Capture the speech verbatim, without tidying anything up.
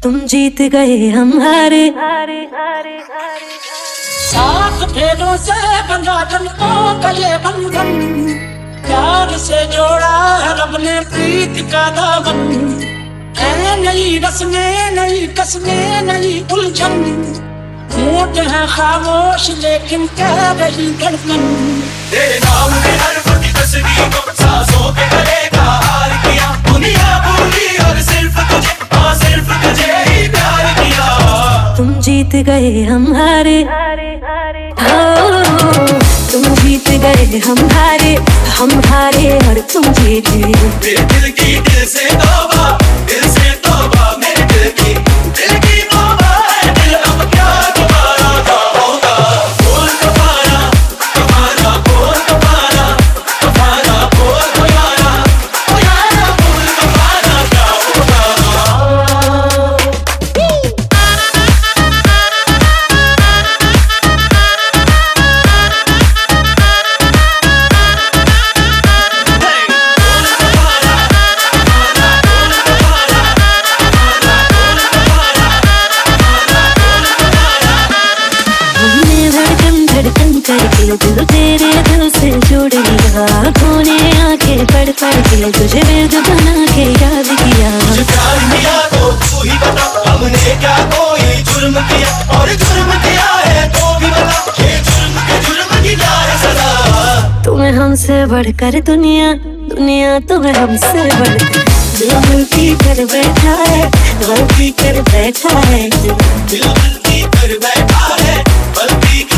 तुम जीत गए हम हारे। सात फेरों से बंधा तुमको का ये बंधन, प्यार से जोड़ा है रब ने प्रीत का दामन। है नई रस्में नई कस्में नई उलझन, होंठ है खामोश लेकिन कह रही धड़कन। तेरे नाम में हर फटी तस्वीर को सांसों पे करेगा हार किया, दुनिया भूली और सिर्फ तुझे, हाँ सिर्फ तुझे ही प्यार किया। तुम जीत गए हम हारे, हो तुम जीत गए हम हारे, हम हारे और तुम जीते। मेरे दिल की दिल से तौबा, दिल से तौबा, मेरे दिल की दिल की तौबा है। दिल अब क्या दोबारा का होगा, बोल दोबारा दोबारा, बोल दोबारा दोबारा, बोल दोबारा दोबारा, बोल दोबारा क्या होगा। धड़कन करके दिल तेरे दिल से जुड़ गया, आँखों ने आंखें पढ़ पढ़ के तुझे वेद बना के याद किया। मुझे प्यार किया तो तू ही बता, हमने क्या कोई जुर्म किया, और जुर्म किया है तो भी बता, ये जुर्म के जुर्म की क्या है सजा। तुम्हें हमसे बढ़कर दुनिया, दुनिया तुम्हें हमसे बढ़कर, दिल गलती कर बैठा है, गलती कर बैठा है, दिल गलती कर बैठा है, गलती